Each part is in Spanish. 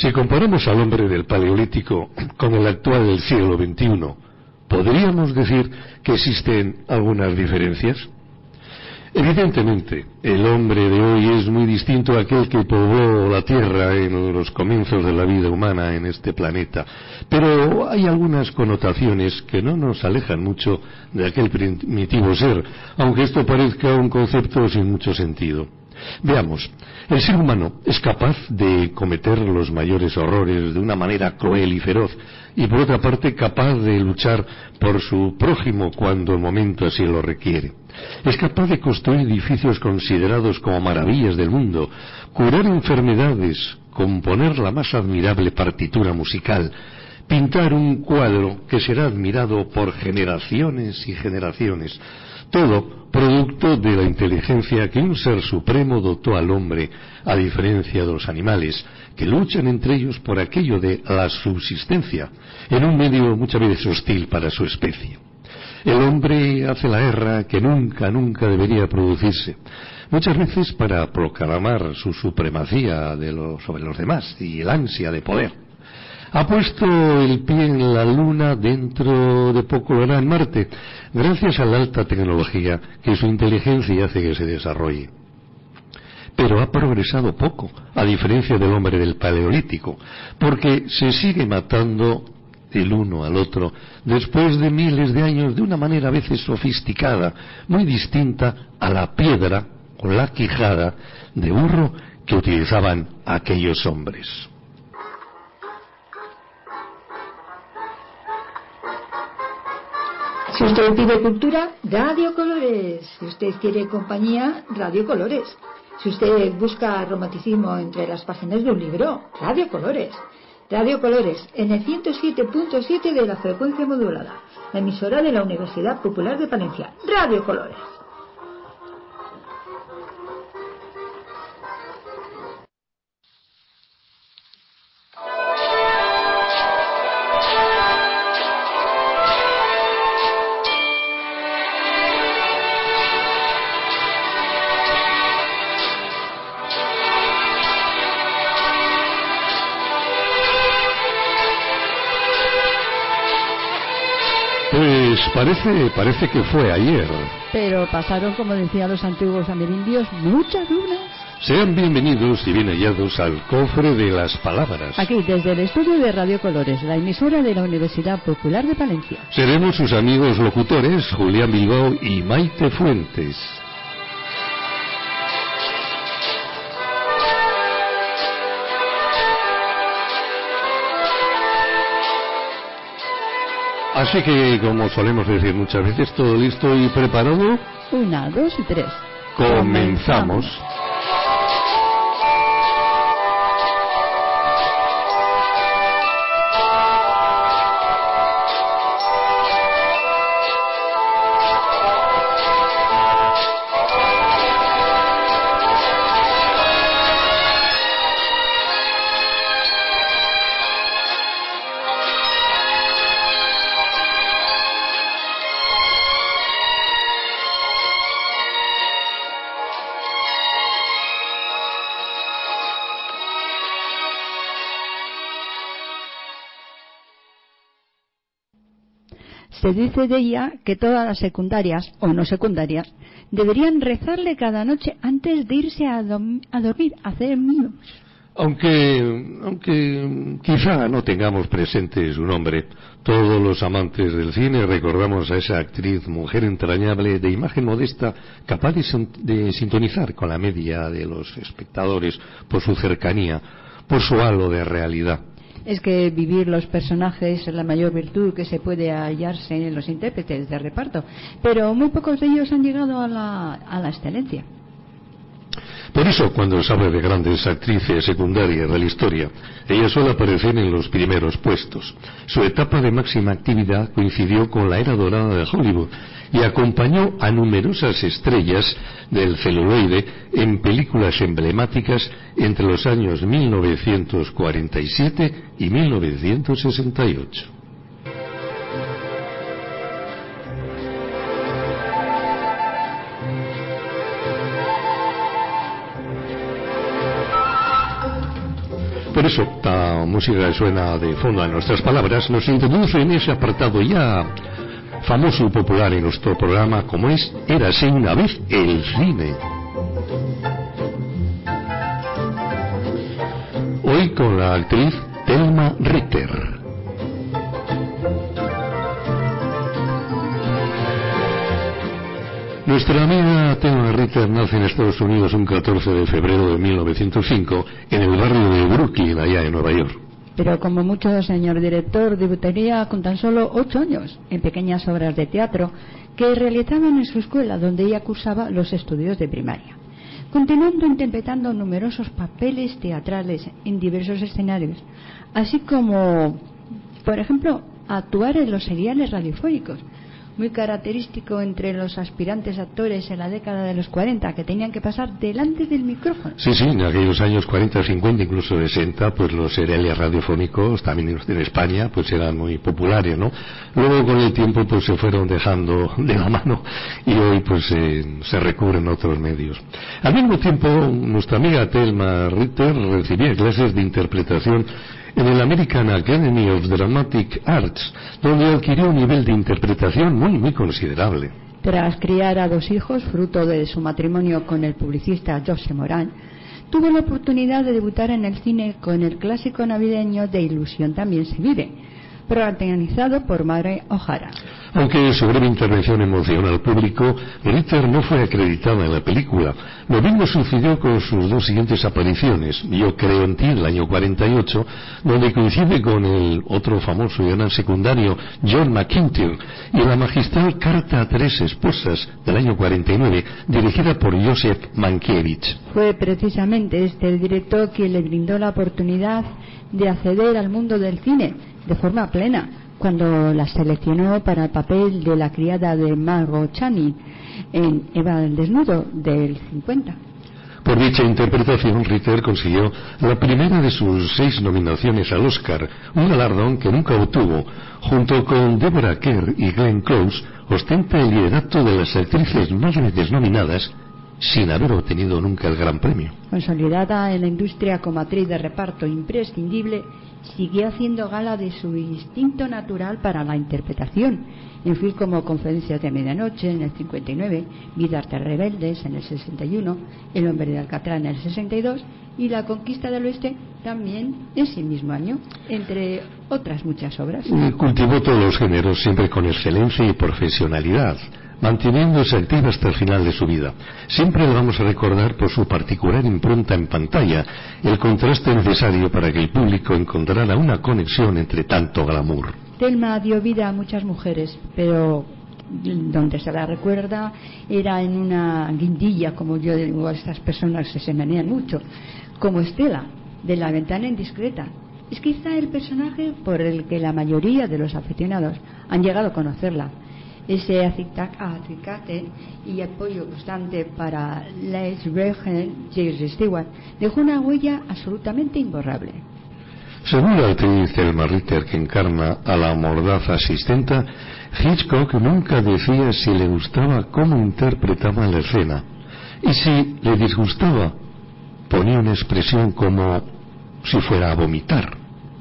Si comparamos al hombre del Paleolítico con el actual del siglo XXI, ¿podríamos decir que existen algunas diferencias? Evidentemente, el hombre de hoy es muy distinto a aquel que pobló la Tierra en los comienzos de la vida humana en este planeta, pero hay algunas connotaciones que no nos alejan mucho de aquel primitivo ser, aunque esto parezca un concepto sin mucho sentido. Veamos, el ser humano es capaz de cometer los mayores horrores de una manera cruel y feroz, y por otra parte capaz de luchar por su prójimo cuando el momento así lo requiere. Es capaz de construir edificios considerados como maravillas del mundo, curar enfermedades, componer la más admirable partitura musical, pintar un cuadro que será admirado por generaciones y generaciones. Todo producto de la inteligencia que un ser supremo dotó al hombre, a diferencia de los animales, que luchan entre ellos por aquello de la subsistencia, en un medio muchas veces hostil para su especie. El hombre hace la guerra que nunca debería producirse, muchas veces para proclamar su supremacía sobre los demás y el ansia de poder. Ha puesto el pie en la Luna, dentro de poco lo hará en Marte, gracias a la alta tecnología que su inteligencia hace que se desarrolle. Pero ha progresado poco, a diferencia del hombre del Paleolítico, porque se sigue matando el uno al otro después de miles de años de una manera a veces sofisticada, muy distinta a la piedra o la quijada de burro que utilizaban aquellos hombres. Si usted pide cultura, Radio Colores. Si usted quiere compañía, Radio Colores. Si usted busca romanticismo entre las páginas de un libro, Radio Colores. Radio Colores, en el 107.7 de la frecuencia modulada, la emisora de la Universidad Popular de Palencia. Radio Colores. Parece que fue ayer. Pero pasaron, como decían los antiguos amerindios, muchas lunas. Sean bienvenidos y bien hallados al cofre de las palabras. Aquí, desde el estudio de Radio Colores, la emisora de la Universidad Popular de Palencia. Seremos sus amigos locutores, Julián Bilbao y Maite Fuentes. Así que, como solemos decir muchas veces, todo listo y preparado. 1, 2 y 3. Comenzamos. Se dice de ella que todas las secundarias, o no secundarias, deberían rezarle cada noche antes de irse a dormir, a hacer míos. Aunque quizá no tengamos presente su nombre, todos los amantes del cine recordamos a esa actriz, mujer entrañable, de imagen modesta, capaz de sintonizar con la media de los espectadores por su cercanía, por su halo de realidad. Es que vivir los personajes es la mayor virtud que se puede hallarse en los intérpretes de reparto, pero muy pocos de ellos han llegado a la excelencia. Por eso, cuando se habla de grandes actrices secundarias de la historia, ellas suelen aparecer en los primeros puestos. Su etapa de máxima actividad coincidió con la era dorada de Hollywood y acompañó a numerosas estrellas del celuloide en películas emblemáticas entre los años 1947 y 1968. Por eso, la música que suena de fondo a nuestras palabras nos introduce en ese apartado ya famoso y popular en nuestro programa, como es Érase una vez el cine. Hoy con la actriz Thelma Ritter. Nuestra amiga Thelma Ritter nace en Estados Unidos un 14 de febrero de 1905 en el barrio de Brooklyn, allá en Nueva York. Pero como mucho, señor director, debutaría con tan solo 8 años en pequeñas obras de teatro que realizaban en su escuela, donde ella cursaba los estudios de primaria, continuando interpretando numerosos papeles teatrales en diversos escenarios, así como, por ejemplo, actuar en los seriales radiofónicos, muy característico entre los aspirantes actores en la década de los 40, que tenían que pasar delante del micrófono. Sí, en aquellos años 40, 50, incluso 60, pues los seriales radiofónicos, también en España, pues eran muy populares, ¿no? Luego con el tiempo pues se fueron dejando de la mano y hoy pues se recurren otros medios. Al mismo tiempo, nuestra amiga Thelma Ritter recibía clases de interpretación en el American Academy of Dramatic Arts, donde adquirió un nivel de interpretación muy considerable. Tras criar a 2 hijos, fruto de su matrimonio con el publicista José Morán, tuvo la oportunidad de debutar en el cine con el clásico navideño De ilusión también se vive, protagonizado por Maury O'Hara. Aunque su breve intervención emocionó al público, Ritter no fue acreditada en la película. Lo mismo sucedió con sus 2 siguientes apariciones, Yo creo en ti, del año 48, donde coincide con el otro famoso y gran secundario, John McIntyre, y la magistral Carta a 3 esposas, del año 49, dirigida por Joseph Mankiewicz. Fue precisamente el director quien le brindó la oportunidad de acceder al mundo del cine de forma plena, cuando la seleccionó para el papel de la criada de Margot Channing en Eva el desnudo del 50. Por dicha interpretación, Ritter consiguió la primera de sus 6 nominaciones al Oscar, un galardón que nunca obtuvo. Junto con Deborah Kerr y Glenn Close, ostenta el liderato de las actrices más veces nominadas, sin haber obtenido nunca el gran premio. Consolidada en la industria como actriz de reparto imprescindible, siguió haciendo gala de su instinto natural para la interpretación, en film como Conferencias de Medianoche en el 59, Vidas rebeldes en el 61, El hombre de Alcatraz en el 62 y La conquista del oeste también ese mismo año, entre otras muchas obras. Cultivó todos los géneros, siempre con excelencia y profesionalidad, manteniéndose activa hasta el final de su vida. Siempre la vamos a recordar por su particular impronta en pantalla, el contraste necesario para que el público encontrara una conexión entre tanto glamour. Thelma dio vida a muchas mujeres, pero donde se la recuerda era en una guindilla, como yo digo a estas personas que se menean mucho, como Estela, de La ventana indiscreta. Es quizá el personaje por el que la mayoría de los aficionados han llegado a conocerla. Ese acicate y apoyo constante para Les Virgen James Stewart dejó una huella absolutamente imborrable. Según la actriz Thelma Ritter, que encarna a la mordaz asistenta, Hitchcock nunca decía si le gustaba cómo interpretaba la escena, y si le disgustaba ponía una expresión como si fuera a vomitar.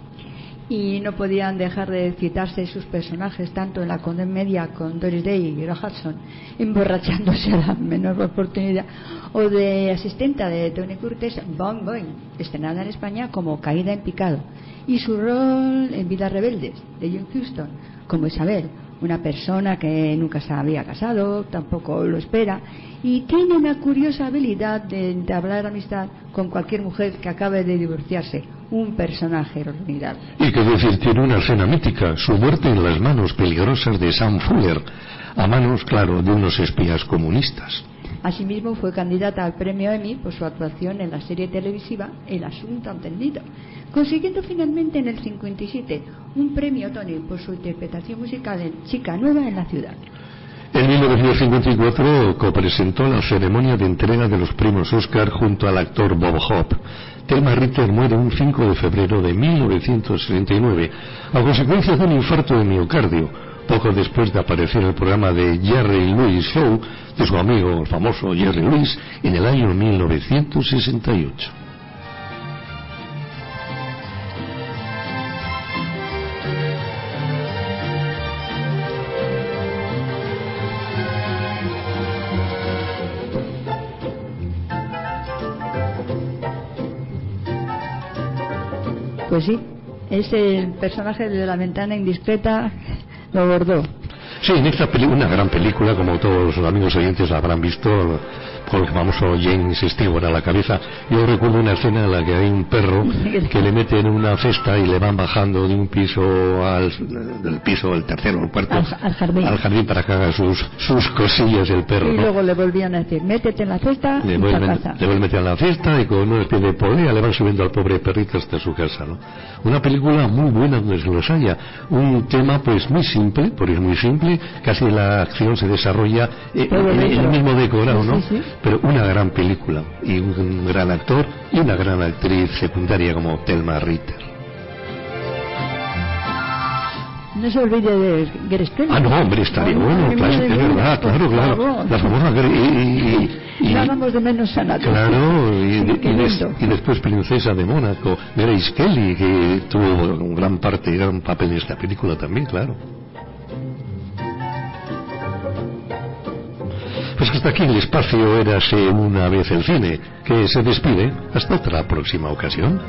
Y no podían dejar de citarse sus personajes tanto en la comedia con Doris Day y Hero Hudson, emborrachándose a la menor oportunidad, o de asistenta de Tony Curtis, Boing Boing, estrenada en España como Caída en picado, y su rol en Vidas rebeldes de John Huston como Isabel, una persona que nunca se había casado, tampoco lo espera, y tiene una curiosa habilidad de entablar amistad con cualquier mujer que acabe de divorciarse. Un personaje formidable. Y que decir, tiene una escena mítica, su muerte en las manos peligrosas de Sam Fuller, a manos, claro, de unos espías comunistas. Asimismo fue candidata al premio Emmy por su actuación en la serie televisiva El asunto entendido, consiguiendo finalmente en el 57 un premio Tony por su interpretación musical en Chica Nueva en la Ciudad. En 1954 copresentó la ceremonia de entrega de los premios Oscar junto al actor Bob Hope. Thelma Ritter muere un 5 de febrero de 1969 a consecuencia de un infarto de miocardio, poco después de aparecer en el programa de Jerry Lewis Show de su amigo el famoso Jerry Lewis en el año 1968. Pues sí, es el personaje de La ventana indiscreta, lo bordó. Sí, en esta película, una gran película, como todos los amigos oyentes la habrán visto, con el famoso James Stewart a la cabeza. Yo recuerdo una escena en la que hay un perro que le meten en una cesta y le van bajando de un piso del piso, el tercero, el cuarto, al jardín para que haga sus cosillas el perro. Y ¿no? luego le volvían a decir, métete en la cesta y a casa. Le vuelven a meter en la cesta y con una especie de polea le van subiendo al pobre perrito hasta su casa, ¿no? Una película muy buena donde se los haya. Un tema pues muy simple, porque es muy simple, casi la acción se desarrolla en el mismo decorado, ¿no? Sí. Pero una gran película y un gran actor y una gran actriz secundaria como Thelma Ritter. No se olvide de Grace Kelly. Ah, no, hombre, estaría bueno, claro, es verdad, claro. La famosa y hagamos de menos a nadie. Claro, y después Princesa de Mónaco, Grace Kelly, que tuvo gran papel en esta película también, claro. Pues hasta aquí el espacio Érase una vez el cine, que se despide hasta otra próxima ocasión.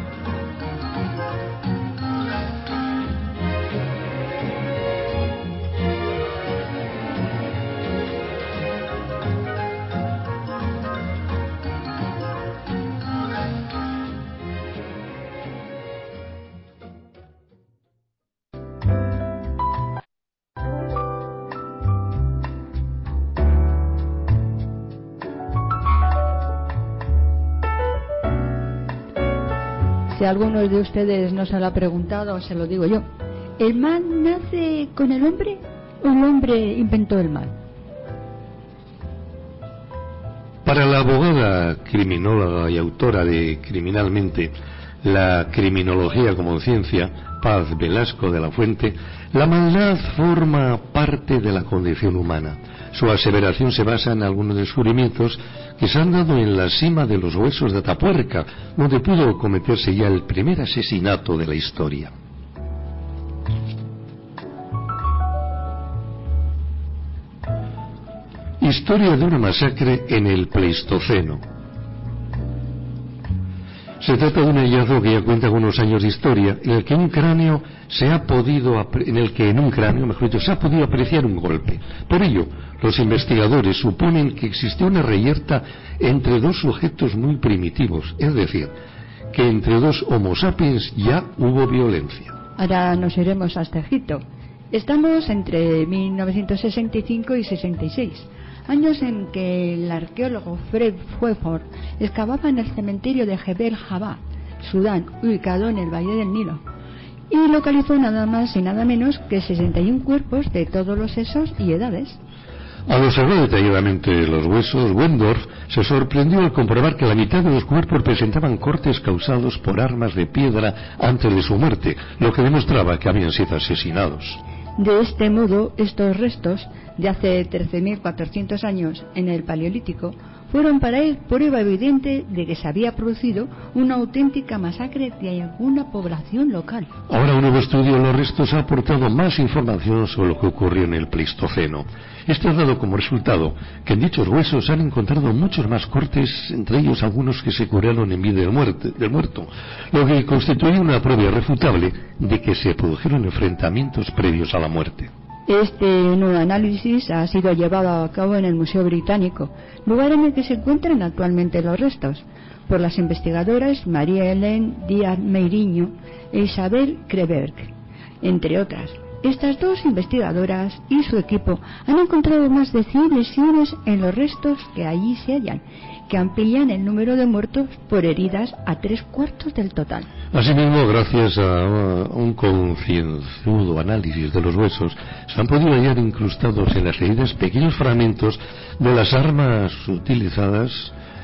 Si alguno de ustedes no se lo ha preguntado, se lo digo yo. ¿El mal nace con el hombre o el hombre inventó el mal? Para la abogada criminóloga y autora de Criminalmente, la criminología como ciencia, Paz Velasco de la Fuente, la maldad forma parte de la condición humana. Su aseveración se basa en algunos descubrimientos que se han dado en la cima de los huesos de Atapuerca, donde pudo cometerse ya el primer asesinato de la historia. Historia de una masacre en el Pleistoceno. Se trata de un hallazgo que ya cuenta con unos años de historia, en el que en un cráneo se ha podido apreciar un golpe. Por ello, los investigadores suponen que existió una reyerta entre dos sujetos muy primitivos, es decir, que entre dos Homo sapiens ya hubo violencia. Ahora nos iremos hasta Egipto. Estamos entre 1965 y 66. Años en que el arqueólogo Fred Fulford excavaba en el cementerio de Jebel Jabá, Sudán, ubicado en el Valle del Nilo, y localizó nada más y nada menos que 61 cuerpos de todos los sexos y edades. Al observar detalladamente los huesos, Wendorf se sorprendió al comprobar que la mitad de los cuerpos presentaban cortes causados por armas de piedra antes de su muerte, lo que demostraba que habían sido asesinados. De este modo, estos restos, de hace 13.400 años en el Paleolítico, fueron para él prueba evidente de que se había producido una auténtica masacre de alguna población local. Ahora un nuevo estudio de los restos ha aportado más información sobre lo que ocurrió en el Pleistoceno. Esto ha dado como resultado que en dichos huesos se han encontrado muchos más cortes, entre ellos algunos que se curaron en vida del muerto, lo que constituye una prueba irrefutable de que se produjeron enfrentamientos previos a la muerte. Este nuevo análisis ha sido llevado a cabo en el Museo Británico, lugar en el que se encuentran actualmente los restos, por las investigadoras María Hélène Díaz Meiriño e Isabel Kreberg, entre otras. Estas dos investigadoras y su equipo han encontrado más de 100 lesiones en los restos que allí se hallan, que amplían el número de muertos por heridas a 3/4 del total. Asimismo, gracias a un concienzudo análisis de los huesos, se han podido hallar incrustados en las heridas pequeños fragmentos de las armas utilizadas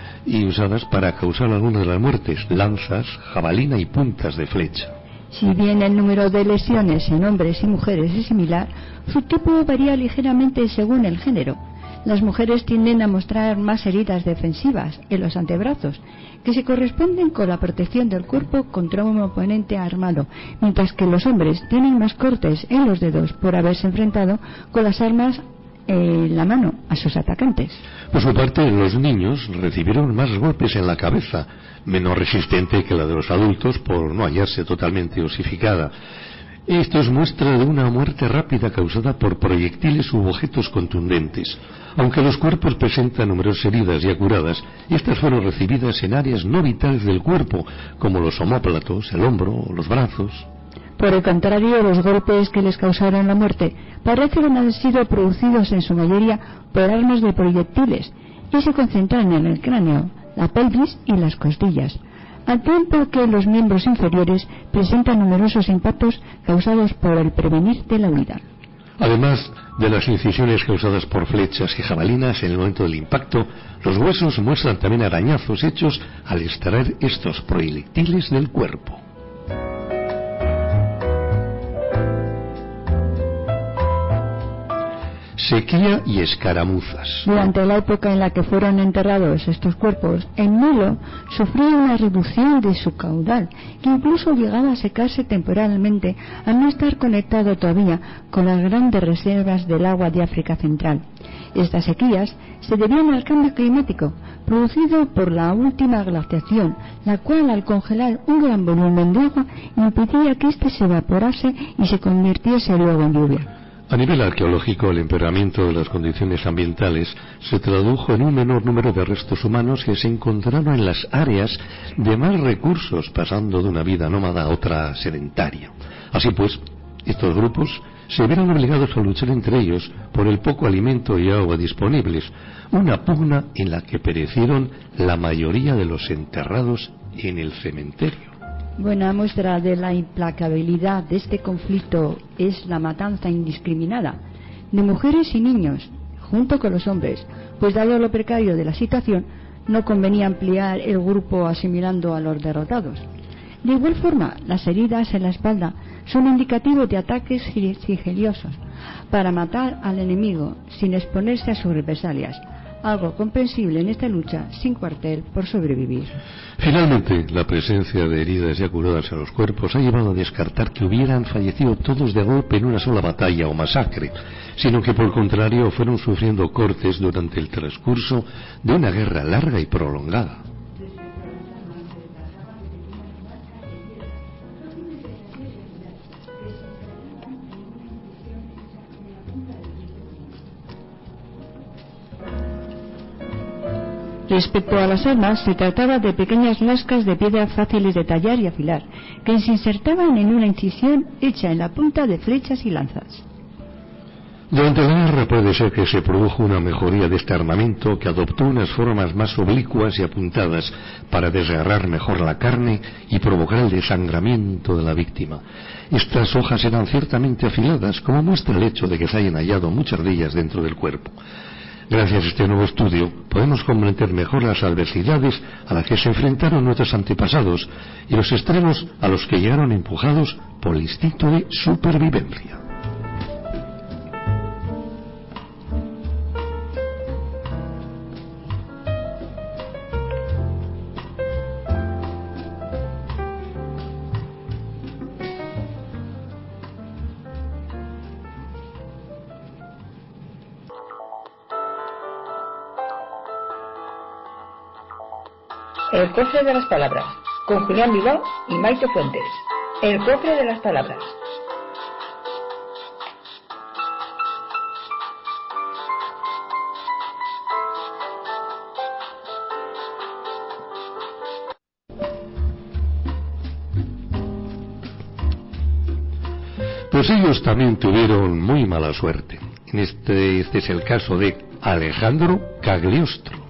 y usadas para causar algunas de las muertes: lanzas, jabalina y puntas de flecha. Si bien el número de lesiones en hombres y mujeres es similar, su tipo varía ligeramente según el género. Las mujeres tienden a mostrar más heridas defensivas en los antebrazos, que se corresponden con la protección del cuerpo contra un oponente armado, mientras que los hombres tienen más cortes en los dedos por haberse enfrentado con las armas la mano a sus atacantes. Por su parte, los niños recibieron más golpes en la cabeza, menos resistente que la de los adultos por no hallarse totalmente osificada. Esto es muestra de una muerte rápida causada por proyectiles u objetos contundentes. Aunque los cuerpos presentan numerosas heridas ya curadas, estas fueron recibidas en áreas no vitales del cuerpo, como los omóplatos, el hombro o los brazos. Por el contrario, los golpes que les causaron la muerte parecen haber sido producidos en su mayoría por armas de proyectiles y se concentran en el cráneo, la pelvis y las costillas, al tiempo que los miembros inferiores presentan numerosos impactos causados por el prevenir de la huida. Además de las incisiones causadas por flechas y jabalinas en el momento del impacto, los huesos muestran también arañazos hechos al extraer estos proyectiles del cuerpo. Sequía y escaramuzas. Durante la época en la que fueron enterrados estos cuerpos, el Nilo sufría una reducción de su caudal, que incluso llegaba a secarse temporalmente al no estar conectado todavía con las grandes reservas del agua de África Central. Estas sequías se debían al cambio climático producido por la última glaciación, la cual, al congelar un gran volumen de agua, impedía que éste se evaporase y se convirtiese luego en lluvia. A nivel arqueológico, el empeoramiento de las condiciones ambientales se tradujo en un menor número de restos humanos que se encontraron en las áreas de más recursos, pasando de una vida nómada a otra sedentaria. Así pues, estos grupos se vieron obligados a luchar entre ellos por el poco alimento y agua disponibles, una pugna en la que perecieron la mayoría de los enterrados en el cementerio. Buena muestra de la implacabilidad de este conflicto es la matanza indiscriminada de mujeres y niños, junto con los hombres, pues dado lo precario de la situación, no convenía ampliar el grupo asimilando a los derrotados. De igual forma, las heridas en la espalda son indicativos de ataques sigiliosos para matar al enemigo sin exponerse a sus represalias, algo comprensible en esta lucha sin cuartel por sobrevivir. Finalmente, la presencia de heridas ya curadas en los cuerpos ha llevado a descartar que hubieran fallecido todos de golpe en una sola batalla o masacre, sino que por el contrario fueron sufriendo cortes durante el transcurso de una guerra larga y prolongada. Respecto a las armas, se trataba de pequeñas lascas de piedra fáciles de tallar y afilar, que se insertaban en una incisión hecha en la punta de flechas y lanzas. Durante la guerra puede ser que se produjo una mejoría de este armamento que adoptó unas formas más oblicuas y apuntadas para desgarrar mejor la carne y provocar el desangramiento de la víctima. Estas hojas eran ciertamente afiladas, como muestra el hecho de que se hayan hallado muchas de ellas dentro del cuerpo. Gracias a este nuevo estudio podemos comprender mejor las adversidades a las que se enfrentaron nuestros antepasados y los extremos a los que llegaron empujados por el instinto de supervivencia. El cofre de las palabras, con Julián Bilbao y Maite Fuentes. El cofre de las palabras. Pues ellos también tuvieron muy mala suerte. Este es el caso de Alejandro Cagliostro.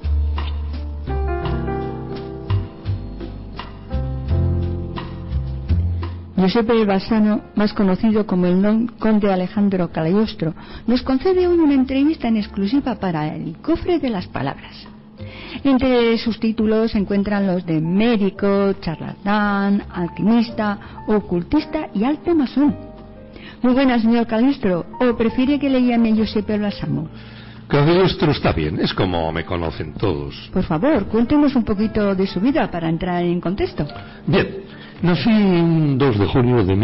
Giuseppe el Bassano, más conocido como el conde Alejandro Cagliostro, nos concede hoy una entrevista en exclusiva para el cofre de las palabras. Entre sus títulos se encuentran los de médico, charlatán, alquimista, ocultista y alto masón. Muy buenas, señor Cagliostro, ¿o prefiere que le llame Giuseppe el Bassano? Cagliostro está bien, es como me conocen todos. Por favor, cuéntenos un poquito de su vida para entrar en contexto. Bien, Nací un 2 de junio de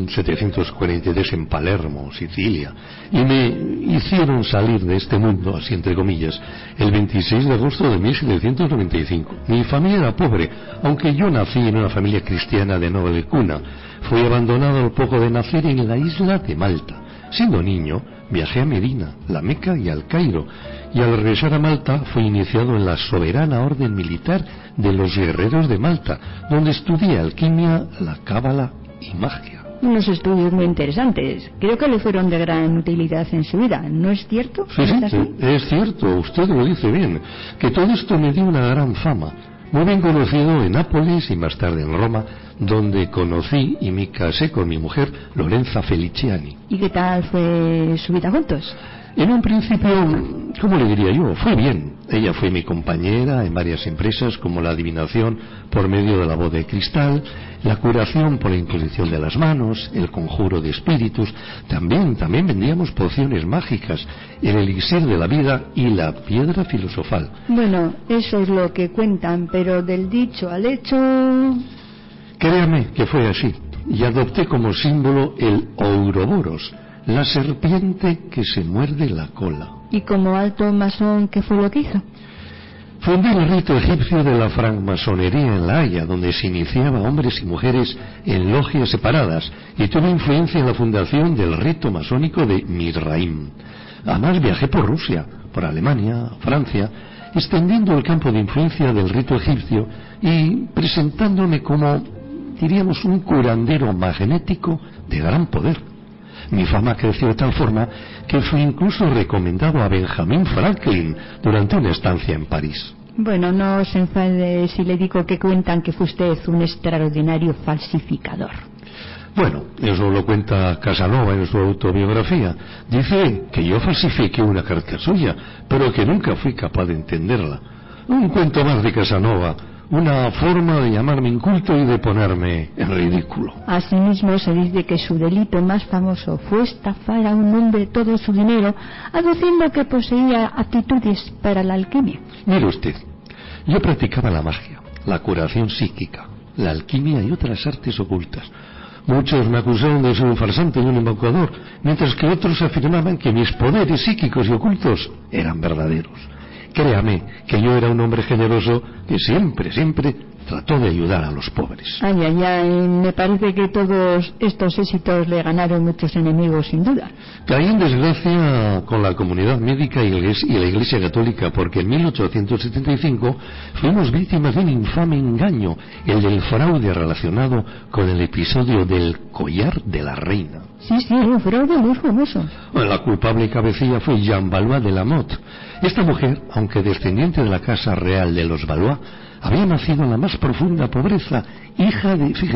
1743 en Palermo, Sicilia, y me hicieron salir de este mundo, así entre comillas, el 26 de agosto de 1795. Mi familia era pobre, aunque yo nací en una familia cristiana de noble cuna. Fui abandonado al poco de nacer en la isla de Malta. Siendo niño, viajé a Medina, la Meca y al Cairo, y al regresar a Malta fui iniciado en la soberana orden militar de los guerreros de Malta, donde estudié alquimia, la cábala y magia. Unos estudios muy interesantes. Creo que le fueron de gran utilidad en su vida, ¿no es cierto? Sí, es cierto, usted lo dice bien, que todo esto me dio una gran fama. Muy bien conocido en Nápoles y más tarde en Roma, donde conocí y me casé con mi mujer, Lorenza Feliciani. ¿Y qué tal fue su vida juntos? En un principio, ¿cómo le diría yo? Fue bien. Ella fue mi compañera en varias empresas, como la adivinación por medio de la voz de cristal, la curación por la imposición de las manos, el conjuro de espíritus. También vendíamos pociones mágicas, el elixir de la vida y la piedra filosofal. Bueno, eso es lo que cuentan, pero del dicho al hecho... Créame que fue así, y adopté como símbolo el Ouroboros, la serpiente que se muerde la cola. ¿Y como alto masón qué fue lo que hizo? Fundé el rito egipcio de la francmasonería en La Haya, donde se iniciaba hombres y mujeres en logias separadas, y tuve influencia en la fundación del rito masónico de Mizraim. Además viajé por Rusia, por Alemania, Francia, extendiendo el campo de influencia del rito egipcio y presentándome como, diríamos, un curandero magnético de gran poder. Mi fama creció de tal forma que fui incluso recomendado a Benjamin Franklin durante una estancia en París. Bueno, no se enfade si le digo que cuentan que fue usted un extraordinario falsificador. Bueno, eso lo cuenta Casanova en su autobiografía. Dice que yo falsifiqué una carta suya, pero que nunca fui capaz de entenderla. Un cuento más de Casanova, una forma de llamarme inculto y de ponerme en ridículo. Asimismo se dice que su delito más famoso fue estafar a un hombre todo su dinero, aduciendo que poseía aptitudes para la alquimia. Mire usted, yo practicaba la magia, la curación psíquica, la alquimia y otras artes ocultas. Muchos me acusaron de ser un farsante y un embaucador, mientras que otros afirmaban que mis poderes psíquicos y ocultos eran verdaderos. Créame que yo era un hombre generoso que siempre trató de ayudar a los pobres. Ay, me parece que todos estos éxitos le ganaron muchos enemigos, sin duda. Caí en desgracia con la comunidad médica y la Iglesia Católica, porque en 1875 fuimos víctimas de un infame engaño, el del fraude relacionado con el episodio del collar de la reina. Sí, un fraude muy famoso. La culpable cabecilla fue Jean Valois de la Motte. Esta mujer, aunque descendiente de la casa real de los Valois, había nacido en la más profunda pobreza, hija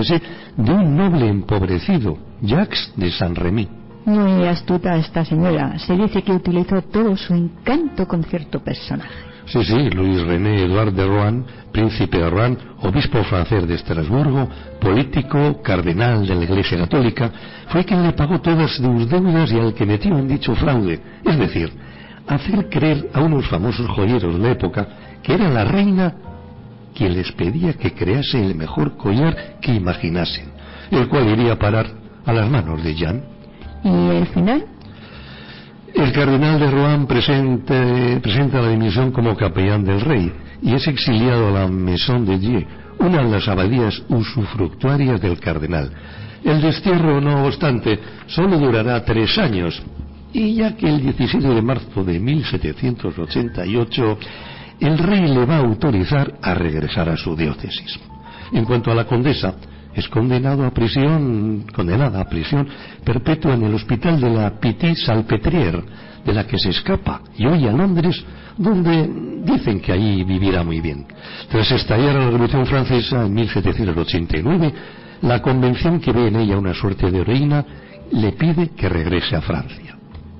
de un noble empobrecido, Jacques de Saint-Remy. Muy astuta esta señora. Se dice que utilizó todo su encanto con cierto personaje. Sí, Luis René Edouard de Rohan, príncipe de Rohan, obispo francés de Estrasburgo, político, cardenal de la Iglesia Católica, fue quien le pagó todas sus deudas y al que metió en dicho fraude. Es decir, hacer creer a unos famosos joyeros de la época que era la reina quien les pedía que crease el mejor collar que imaginasen, el cual iría a parar a las manos de Jean. ¿Y el final? El cardenal de Rohan presenta la dimisión como capellán del rey y es exiliado a la Maison de Dieu, una de las abadías usufructuarias del cardenal. El destierro, no obstante, solo durará 3 años, y ya que el 17 de marzo de 1788 el rey le va a autorizar a regresar a su diócesis. En cuanto a la condesa, es condenada a prisión perpetua en el hospital de la Pitié-Salpêtrière, de la que se escapa y huye a Londres, donde dicen que allí vivirá muy bien. Tras estallar la Revolución Francesa en 1789, la Convención, que ve en ella una suerte de heroína, le pide que regrese a Francia.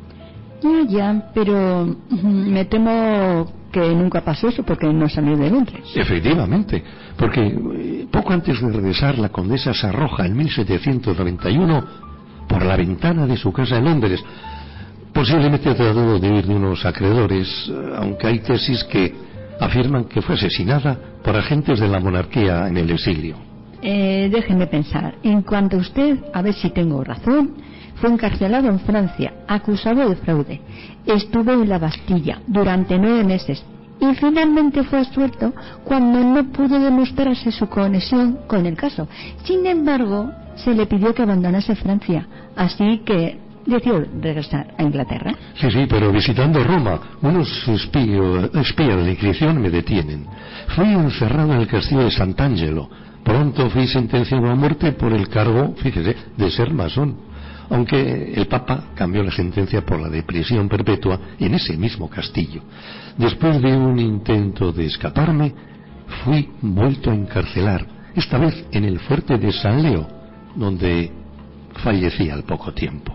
Ya, pero me temo que nunca pasó eso porque no salió de Londres. Efectivamente, porque poco antes de regresar la condesa se arroja en 1791 por la ventana de su casa en Londres, posiblemente tratando de huir de unos acreedores, aunque hay tesis que afirman que fue asesinada por agentes de la monarquía en el exilio. déjeme pensar. En cuanto a usted, a ver si tengo razón, fue encarcelado en Francia, acusado de fraude. Estuvo en la Bastilla durante 9 meses y finalmente fue absuelto cuando no pudo demostrarse su conexión con el caso. Sin embargo, se le pidió que abandonase Francia, así que decidió regresar a Inglaterra. Sí, pero visitando Roma, unos espías de la Inquisición me detienen. Fui encerrado en el castillo de Sant'Angelo. Pronto fui sentenciado a muerte por el cargo, fíjese, de ser masón. Aunque el Papa cambió la sentencia por la de prisión perpetua en ese mismo castillo. Después de un intento de escaparme, fui vuelto a encarcelar, esta vez en el fuerte de San Leo, donde fallecí al poco tiempo.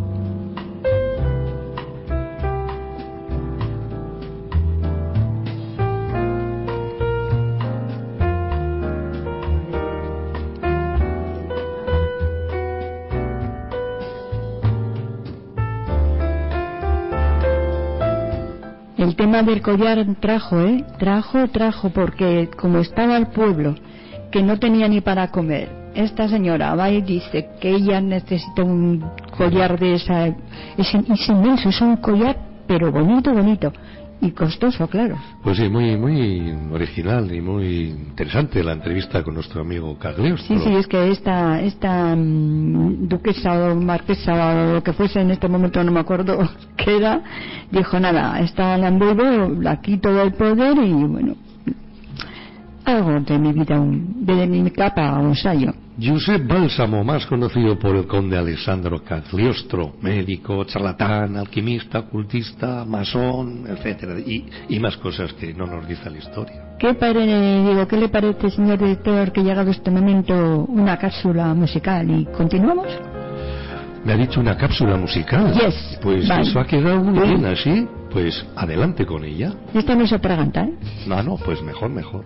El tema del collar trajo, porque como estaba el pueblo, que no tenía ni para comer, esta señora va y dice que ella necesita un collar de esa, es inmenso, es un collar, pero bonito, y costoso, claro. Pues sí, muy original y muy interesante la entrevista con nuestro amigo Cagliostro. Sí, es que esta duquesa o marquesa o lo que fuese en este momento, no me acuerdo qué era, dijo nada, esta la envuelvo, la quito del poder y bueno, algo de mi vida, de mi capa un ensayo. Giuseppe Bálsamo, más conocido por el conde Alessandro Cagliostro, médico, charlatán, alquimista, ocultista, masón, etcétera, y más cosas que no nos dice la historia. ¿Qué le parece, señor director, que llegado este momento una cápsula musical y continuamos? ¿Me ha dicho una cápsula musical? Yes. Pues vale. Eso ha quedado muy bien así, pues adelante con ella. Esta no se atraganta, ¿eh? No, pues mejor.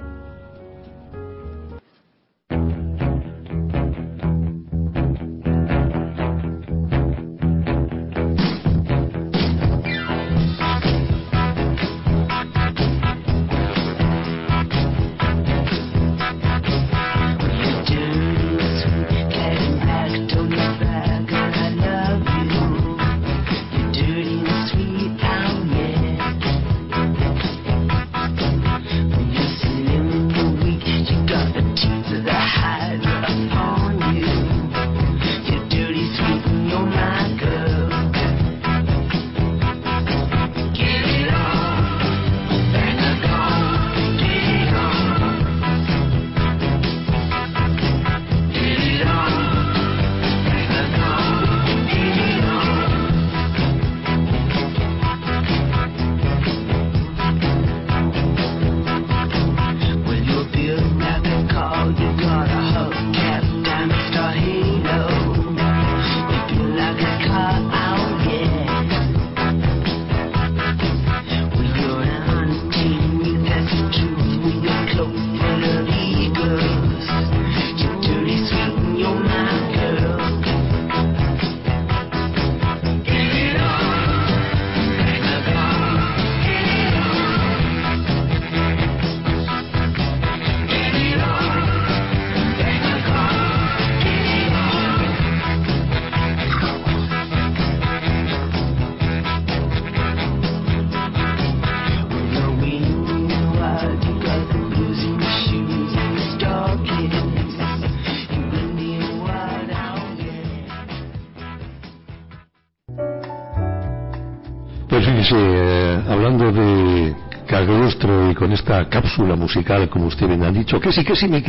Pues fíjese, hablando de Cagliostro y con esta cápsula musical, como usted bien ha dicho, que sí me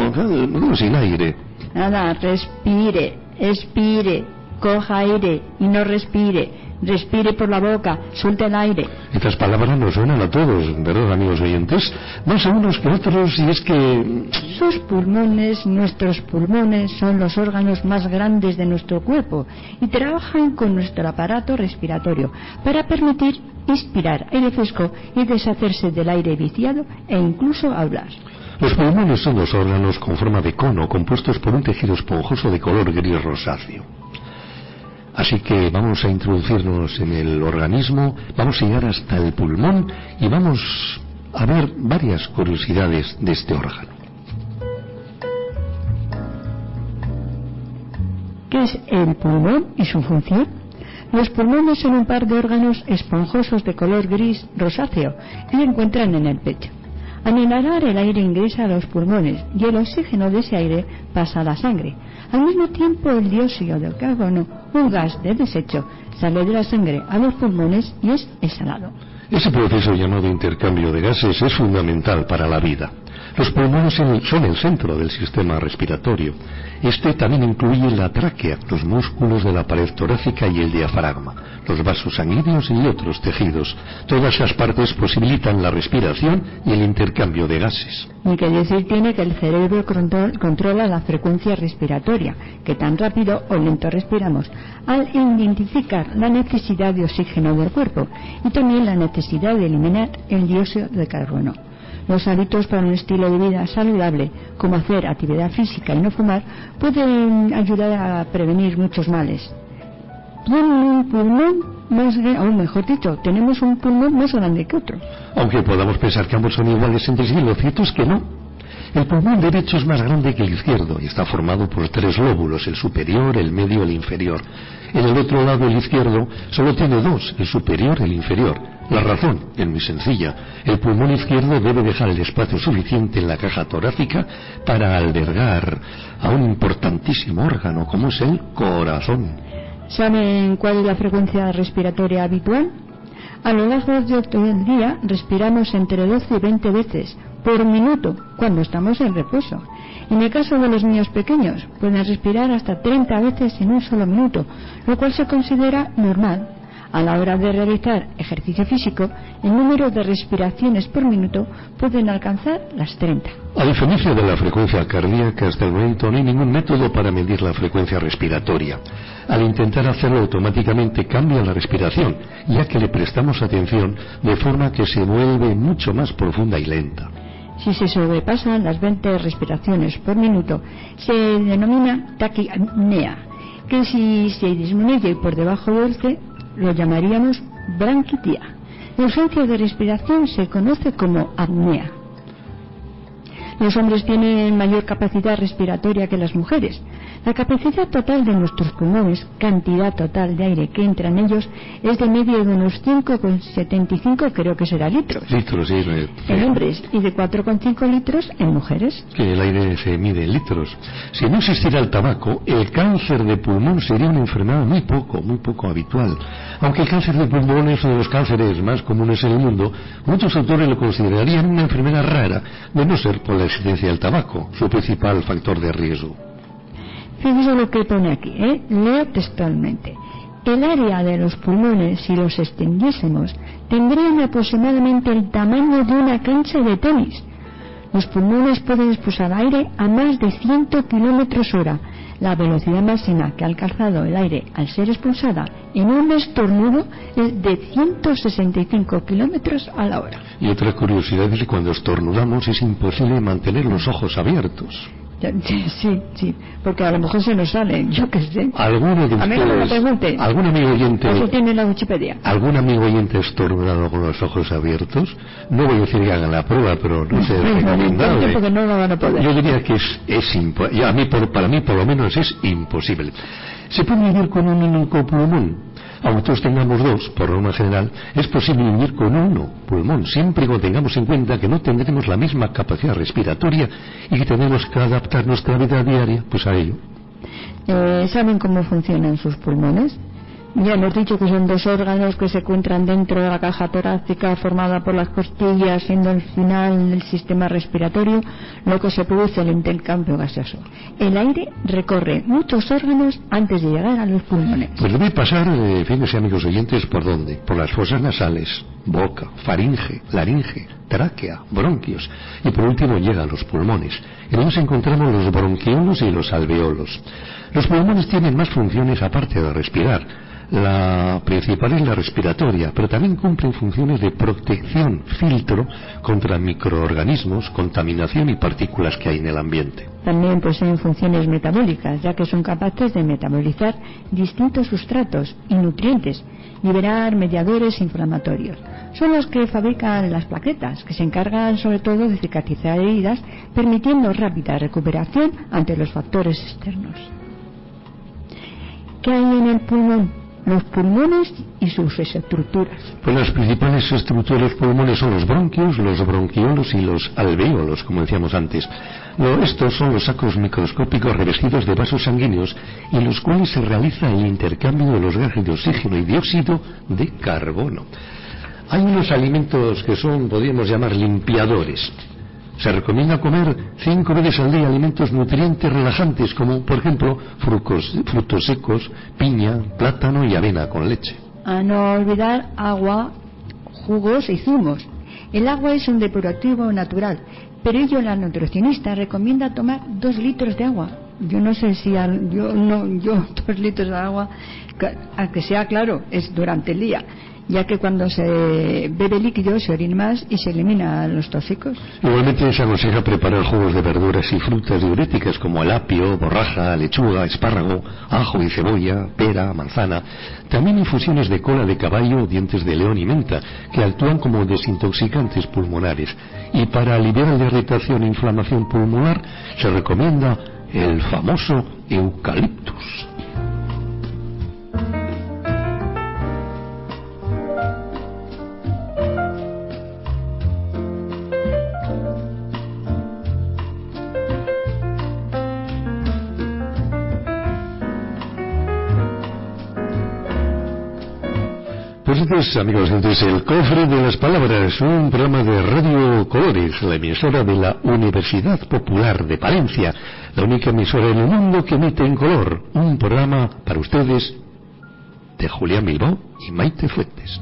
quedo sin aire. Nada, respire, expire, coja aire y no respire. Respire por la boca, suelte el aire. Estas palabras nos suenan a todos, ¿verdad, amigos oyentes? Más a unos que a otros, y es que... Sus pulmones, nuestros pulmones, son los órganos más grandes de nuestro cuerpo y trabajan con nuestro aparato respiratorio para permitir inspirar aire fresco y deshacerse del aire viciado e incluso hablar. Los pulmones son dos órganos con forma de cono compuestos por un tejido esponjoso de color gris rosáceo. Así que vamos a introducirnos en el organismo, vamos a llegar hasta el pulmón y vamos a ver varias curiosidades de este órgano. ¿Qué es el pulmón y su función? Los pulmones son un par de órganos esponjosos de color gris rosáceo que se encuentran en el pecho. Al inhalar, el aire ingresa a los pulmones y el oxígeno de ese aire pasa a la sangre. Al mismo tiempo, el dióxido de carbono, un gas de desecho, sale de la sangre a los pulmones y es exhalado. Ese proceso llamado intercambio de gases es fundamental para la vida. Los pulmones son el centro del sistema respiratorio. Este también incluye la tráquea, los músculos de la pared torácica y el diafragma, los vasos sanguíneos y otros tejidos. Todas esas partes posibilitan la respiración y el intercambio de gases. Y que decir tiene que el cerebro controla la frecuencia respiratoria, que tan rápido o lento respiramos, al identificar la necesidad de oxígeno del cuerpo y también la necesidad de eliminar el dióxido de carbono. Los hábitos para un estilo de vida saludable, como hacer actividad física y no fumar, pueden ayudar a prevenir muchos males. Tienen un pulmón más grande, o mejor dicho, tenemos un pulmón más grande que otro. Aunque podamos pensar que ambos son iguales entre sí, lo cierto es que no. El pulmón derecho es más grande que el izquierdo y está formado por 3 lóbulos, el superior, el medio y el inferior. En el otro lado, el izquierdo, solo tiene 2, el superior y el inferior. La razón es muy sencilla. El pulmón izquierdo debe dejar el espacio suficiente en la caja torácica para albergar a un importantísimo órgano como es el corazón. ¿Saben cuál es la frecuencia respiratoria habitual? A lo largo de todo el día respiramos entre 12 y 20 veces por minuto cuando estamos en reposo. En el caso de los niños pequeños, pueden respirar hasta 30 veces en un solo minuto, lo cual se considera normal. A la hora de realizar ejercicio físico, el número de respiraciones por minuto pueden alcanzar las 30. A diferencia de la frecuencia cardíaca, hasta el momento no hay ningún método para medir la frecuencia respiratoria. Al intentar hacerlo automáticamente cambia la respiración, ya que le prestamos atención de forma que se vuelve mucho más profunda y lenta. Si se sobrepasan las 20 respiraciones por minuto, se denomina taquipnea, que si se disminuye por debajo de 11, lo llamaríamos branquitia. La ausencia de respiración se conoce como apnea. Los hombres tienen mayor capacidad respiratoria que las mujeres. La capacidad total de nuestros pulmones, cantidad total de aire que entra en ellos, es de medio de unos 5,75, creo que será litros. Litros, sí. En hombres y de 4,5 litros en mujeres. Que el aire se mide en litros. Si no existiera el tabaco, el cáncer de pulmón sería una enfermedad muy poco habitual. Aunque el cáncer de pulmón es uno de los cánceres más comunes en el mundo, muchos autores lo considerarían una enfermedad rara, de no ser por la existencia del tabaco, su principal factor de riesgo. Fíjese lo que pone aquí, leo textualmente. El área de los pulmones, si los extendiésemos, tendrían aproximadamente el tamaño de una cancha de tenis. Los pulmones pueden expulsar aire a más de 100 km/h. La velocidad máxima que ha alcanzado el aire al ser expulsada en un estornudo es de 165 km/h. Y otra curiosidad es que cuando estornudamos es imposible mantener los ojos abiertos. Sí, porque a lo mejor se nos sale, yo qué sé. ¿Alguno de ustedes, a mí no me pregunte. ¿Algún amigo oyente? Eso tiene la Wikipedia. ¿Algún amigo oyente estornudado con los ojos abiertos? No voy a decir que hagan la prueba, pero no sé, es recomendable. Porque no lo van a poder. Yo diría que es imposible. Para mí por lo menos es imposible. ¿Se puede vivir con un único pulmón? Aunque todos tengamos 2, por norma general, es posible vivir con uno pulmón, siempre que tengamos en cuenta que no tendremos la misma capacidad respiratoria y que tenemos que adaptar nuestra vida diaria pues a ello. ¿Saben cómo funcionan sus pulmones? Ya hemos dicho que son 2 órganos que se encuentran dentro de la caja torácica formada por las costillas, siendo el final del sistema respiratorio lo que se produce el intercambio gaseoso. El aire recorre muchos órganos antes de llegar a los pulmones. Pues debe pasar, fíjense amigos oyentes, ¿por dónde? Por las fosas nasales, boca, faringe, laringe, tráquea, bronquios y por último llega a los pulmones. En ellos encontramos los bronquiolos y los alveolos. Los pulmones tienen más funciones aparte de respirar. La principal es la respiratoria, pero también cumplen funciones de protección, filtro contra microorganismos, contaminación y partículas que hay en el ambiente. También poseen funciones metabólicas, ya que son capaces de metabolizar distintos sustratos y nutrientes, liberar mediadores inflamatorios. Son los que fabrican las plaquetas, que se encargan sobre todo de cicatrizar heridas, permitiendo rápida recuperación ante los factores externos. ¿Qué hay en el pulmón? Los pulmones y sus estructuras. Pues las principales estructuras de los pulmones son los bronquios, los bronquiolos y los alvéolos, como decíamos antes. Estos son los sacos microscópicos revestidos de vasos sanguíneos en los cuales se realiza el intercambio de los gases de oxígeno y dióxido de carbono. Hay unos alimentos que son, podríamos llamar, limpiadores. Se recomienda comer 5 veces al día alimentos nutrientes relajantes, como por ejemplo frutos secos, piña, plátano y avena con leche. A no olvidar agua, jugos y zumos. El agua es un depurativo natural, pero ello la nutricionista recomienda tomar 2 litros de agua. Yo no sé si 2 litros de agua, aunque sea claro, es durante el día, ya que cuando se bebe líquido se orina más y se eliminan los tóxicos. Igualmente se aconseja preparar jugos de verduras y frutas diuréticas como el apio, borraja, lechuga, espárrago, ajo y cebolla, pera, manzana. También infusiones de cola de caballo, dientes de león y menta, que actúan como desintoxicantes pulmonares. Y para aliviar la irritación e inflamación pulmonar se recomienda el famoso eucaliptus. Pues entonces, amigos, el Cofre de las Palabras, un programa de Radio Colores, la emisora de la Universidad Popular de Palencia, la única emisora en el mundo que emite en color, un programa para ustedes de Julián Bilbao y Maite Fuentes.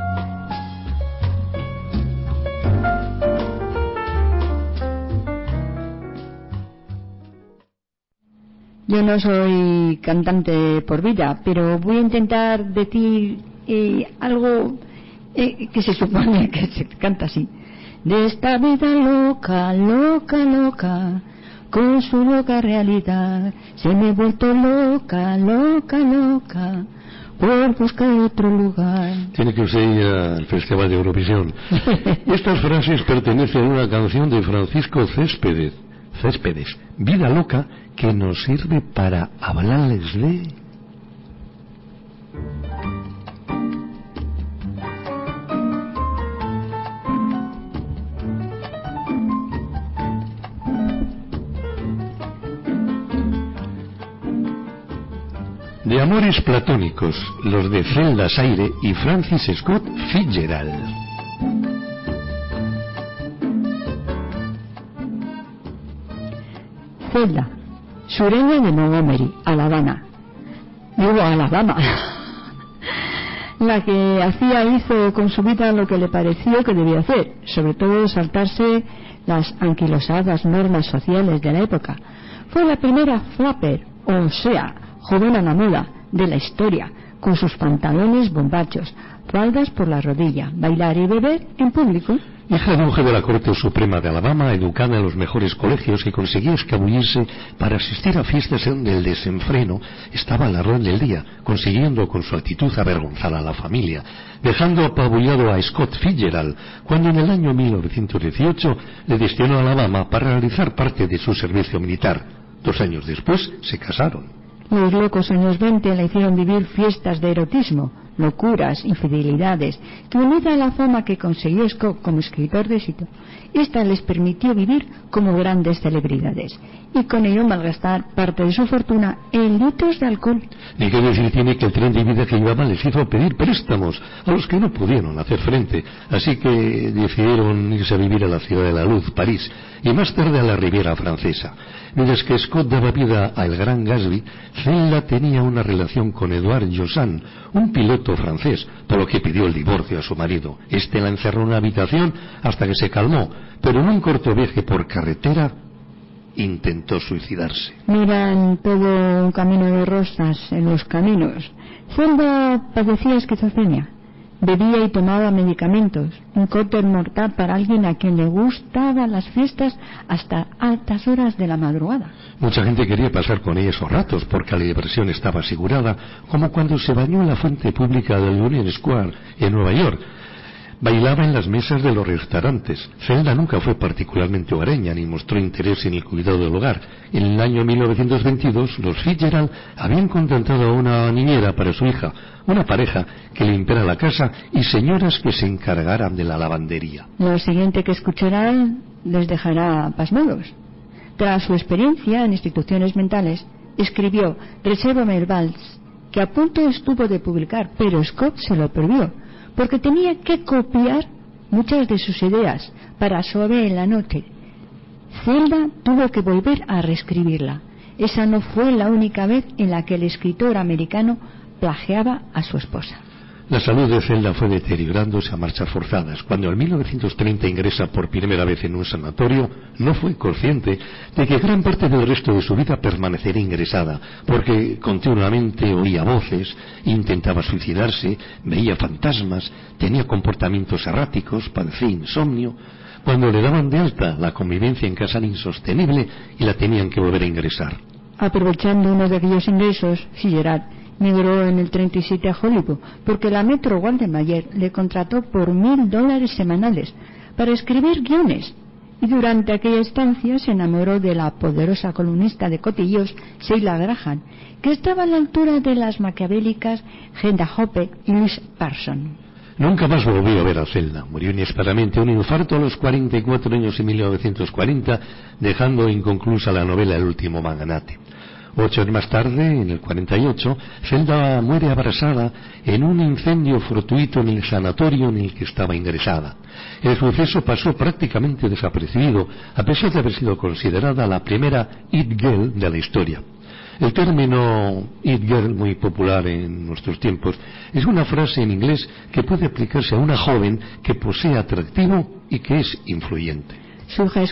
Yo no soy cantante por vida, pero voy a intentar decir algo que se supone que se canta así. De esta vida loca, loca, loca, con su loca realidad, se me he vuelto loca, loca, loca, por buscar otro lugar. Tiene que usted ir al Festival de Eurovisión. Estas frases pertenecen a una canción de Francisco Céspedes, Vida Loca, que nos sirve para hablarles de amores platónicos, los de Zelda Saire y Francis Scott Fitzgerald. Zelda, sureña de Montgomery, Alabama. La que hizo con su vida lo que le pareció que debía hacer, sobre todo saltarse las anquilosadas normas sociales de la época. Fue la primera flapper, o sea, joven a la moda de la historia, con sus pantalones bombachos, faldas por la rodilla, bailar y beber en público. Hija de un juez de la Corte Suprema de Alabama, educada en los mejores colegios, que conseguía escabullirse para asistir a fiestas donde el desenfreno estaba al orden del día, consiguiendo con su actitud avergonzar a la familia, dejando apabullado a Scott Fitzgerald cuando en el año 1918 le destinó a Alabama para realizar parte de su servicio militar. 2 años después se casaron. Los locos años 20 le hicieron vivir fiestas de erotismo, locuras, infidelidades, que unida a la fama que consiguió Scott como escritor de éxito, esta les permitió vivir como grandes celebridades y con ello malgastar parte de su fortuna en litros de alcohol. Ni que decir tiene que el tren de vida que llevaban les hizo pedir préstamos a los que no pudieron hacer frente, así que decidieron irse a vivir a la ciudad de la luz, París, y más tarde a la Riviera Francesa. Mientras que Scott daba vida al Gran Gatsby, Zelda tenía una relación con Edouard Jossan, un piloto francés, por lo que pidió el divorcio a su marido. Este la encerró en una habitación hasta que se calmó, pero en un corto viaje por carretera intentó suicidarse. Miran todo un camino de rosas en los caminos. Zelda padecía esquizofrenia. Bebía y tomaba medicamentos, un cóctel mortal para alguien a quien le gustaban las fiestas hasta altas horas de la madrugada. Mucha gente quería pasar con ella esos ratos porque la diversión estaba asegurada, como cuando se bañó en la fuente pública del Union Square en Nueva York. Bailaba en las mesas de los restaurantes. Zelda nunca fue particularmente hogareña ni mostró interés en el cuidado del hogar. En el año 1922, los Fitzgerald habían contratado a una niñera para su hija, una pareja que limpiara la casa y señoras que se encargaran de la lavandería. Lo siguiente que escucharán les dejará pasmados. Tras su experiencia en instituciones mentales, escribió Resérvame el vals, que a punto estuvo de publicar, pero Scott se lo prohibió, porque tenía que copiar muchas de sus ideas para suave en la noche. Zelda tuvo que volver a reescribirla. Esa no fue la única vez en la que el escritor americano plagiaba a su esposa. La salud de Zelda fue deteriorándose a marchas forzadas. Cuando en 1930 ingresa por primera vez en un sanatorio, no fue consciente de que gran parte del resto de su vida permanecería ingresada, porque continuamente oía voces, intentaba suicidarse, veía fantasmas, tenía comportamientos erráticos, padecía insomnio. Cuando le daban de alta, la convivencia en casa era insostenible y la tenían que volver a ingresar. Aprovechando uno de aquellos ingresos, Fitzgerald migró en el 37 a Hollywood, porque la Metro-Goldwyn-Mayer le contrató por $1,000 semanales para escribir guiones, y durante aquella estancia se enamoró de la poderosa columnista de cotillos Sheila Graham, que estaba a la altura de las maquiavélicas Hedda Hoppe y Louise Parson. Nunca más volvió a ver a Zelda. Murió inesperadamente de un infarto a los 44 años en 1940, dejando inconclusa la novela El último magnate. 8 años más tarde, en el 48, Zelda muere abrasada en un incendio fortuito en el sanatorio en el que estaba ingresada. El suceso pasó prácticamente desapercibido, a pesar de haber sido considerada la primera It Girl de la historia. El término It Girl, muy popular en nuestros tiempos, es una frase en inglés que puede aplicarse a una joven que posee atractivo y que es influyente. Su hija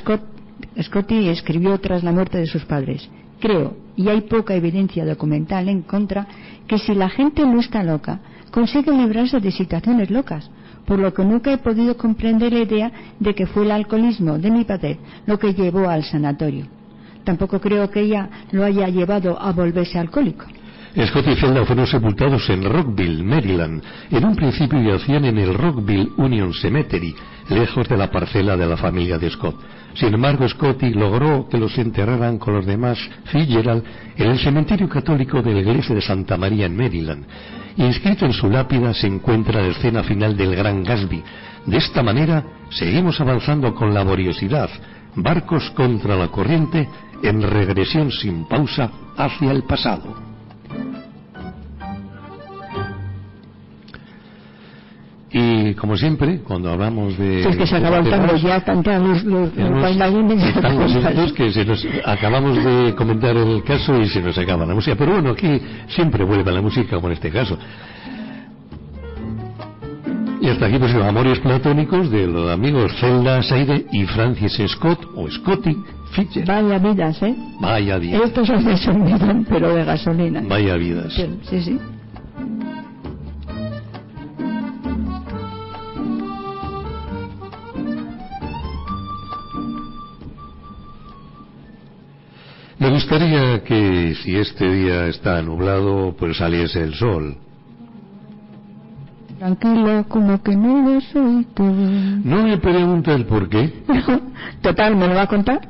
Scotty escribió tras la muerte de sus padres: creo, y hay poca evidencia documental en contra, que si la gente no está loca, consigue librarse de situaciones locas, por lo que nunca he podido comprender la idea de que fue el alcoholismo de mi padre lo que llevó al sanatorio. Tampoco creo que ella lo haya llevado a volverse alcohólico. Scott y Zelda fueron sepultados en Rockville, Maryland. En un principio yacían en el Rockville Union Cemetery, lejos de la parcela de la familia de Scott. Sin embargo, Scotty logró que los enterraran con los demás Fitzgerald en el cementerio católico de la iglesia de Santa María en Maryland. Inscrito en su lápida se encuentra la escena final del Gran Gatsby. De esta manera, seguimos avanzando con laboriosidad, barcos contra la corriente, en regresión sin pausa hacia el pasado. Y como siempre, cuando hablamos de... Es que se acaba el tango, ya cantan los bailarines. Estamos que se nos acabamos de comentar el caso y se nos acaba la música. Pero bueno, aquí siempre vuelve la música, como en este caso. Y hasta aquí pues los amores platónicos de los amigos Zelda Saide y Francis Scott, o Scotty Fitzgerald. Vaya vidas, ¿eh? Vaya vidas. Estos son de sonido, pero de gasolina. Vaya vidas. Sí, sí. Me gustaría que si este día está nublado, pues saliese el sol. Tranquilo, como que no lo soy todo. No me pregunta el por qué. Total, ¿me lo va a contar?